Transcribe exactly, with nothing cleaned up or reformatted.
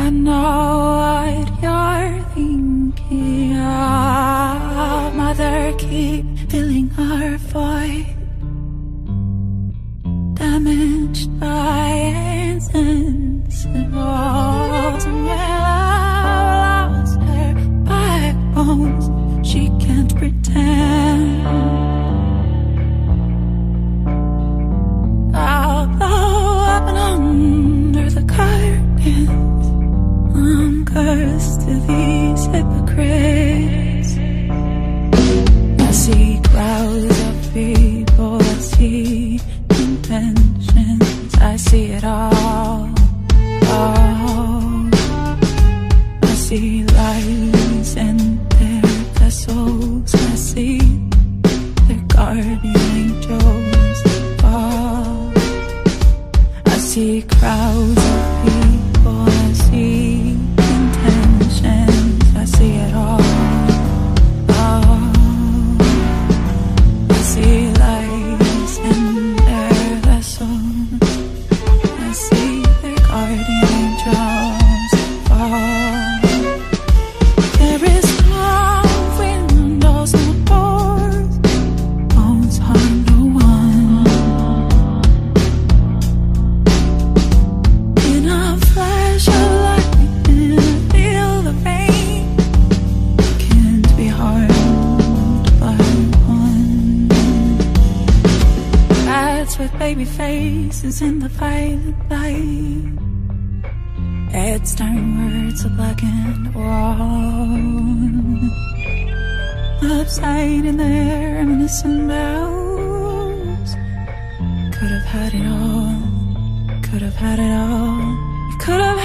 I know what you're thinking of. Mother, keep filling our void, damaged by incense and walls. And when love lost her backbones, she can't pretend. I'll blow up and under the curtains. I'm cursed to these hypocrites. I see crowds of people, I see intentions, I see it all, all. I see lies and their vessels, I see their guardian angels fall. I see crowds of people, I see intentions, I see it all, all. I see lies in their vessels, I see their guardian angels fall. There is no windows, no doors, bones harm no one. In a flash of lightning, feel the rain, can't be harmed by one. That's with baby faces in the violet light. Heads turn words to black and white. Upside in their reminiscent bows. Could have had it all, could have had it all. You could have